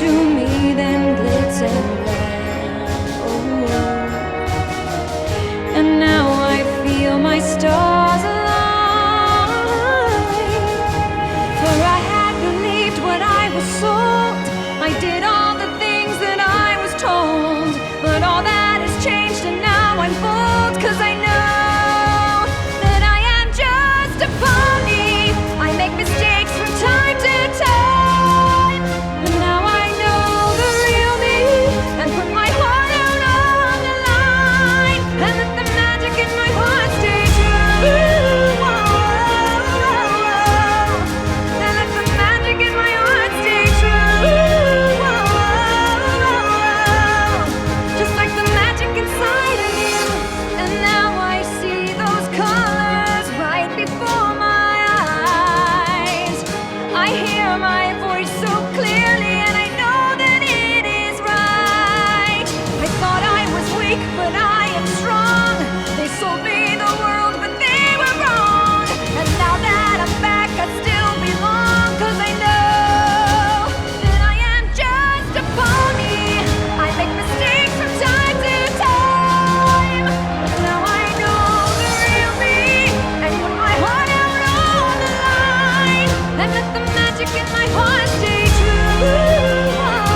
to me than glitz and glam. Oh. And now I feel my stars align. For I had believed what I was sold. I did all the things that I was told. But all that has changed and now I'm bold. 'Cause I know that I am just a pony. I make mistakes from time to time. And now I know the real me and put my heart out on the line. And let the magic in my heart stay true. And let the magic in my heart stay true. Just like the magic inside of you. And now I see those colors right before my eyes. I hear my voice so clearly and I know that it is right. I thought I was weak, but I am strong. They sold me the world, but they were wrong. And now that I'm back, I still belong. 'Cause I know that I am just a pony. I make mistakes from time to time. Now I know the real me and put my heart out on the line. And let the magic in my heart stay true.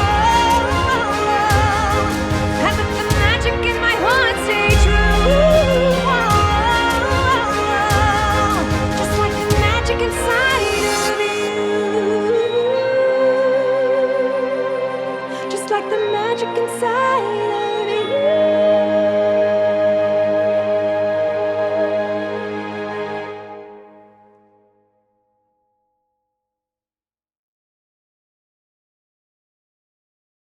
And let the magic in my heart stay true. Just like the magic inside of you. Just like the magic inside of you.